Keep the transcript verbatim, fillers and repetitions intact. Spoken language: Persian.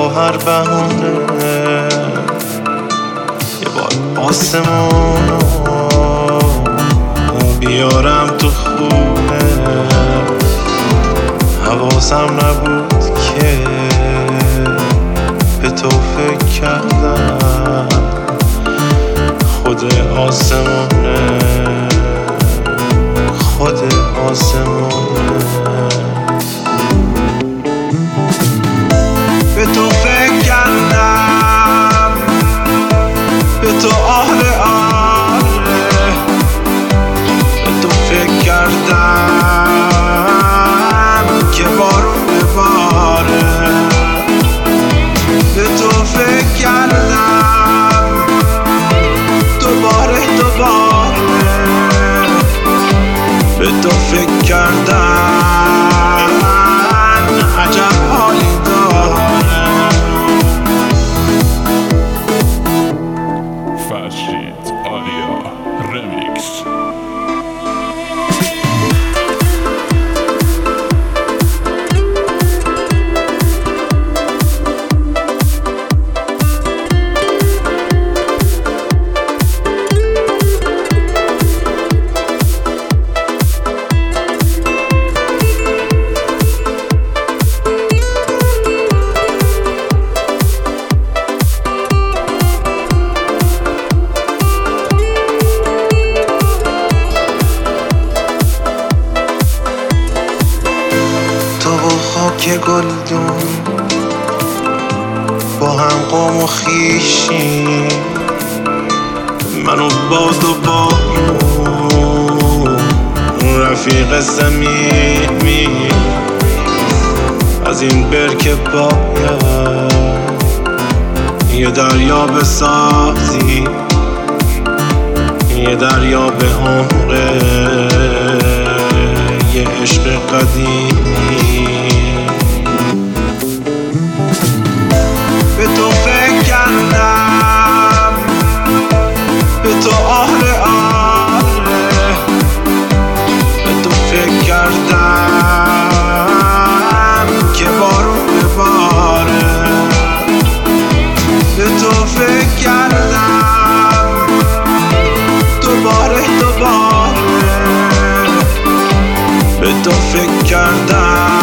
با هر بهونه یه بار آسمونو بیارم تو خونه. حواسم نبود که به تو فکر کردم، خود آسمونه خود آسمونه. به تو فکر کردم، به تو آره آره، به تو فکر کردم که بارون بباره. به تو فکر کردم دوباره دوباره، به تو فکر کردم عجب حالی داره. فرشید آریا رمیکس. تو و خاک گلدون با هم قوم و خیشیم، منو باد و بارون رفیق صمیمی. از این برکه باید یه دریا بسازی، یه دریا به عمره یه عشق قدیمی. به تو فکر کردم، به تو آره آره، به تو فکر کردم که بارون بباره. به تو فکر کردم دوباره دوباره، به تو فکر کردم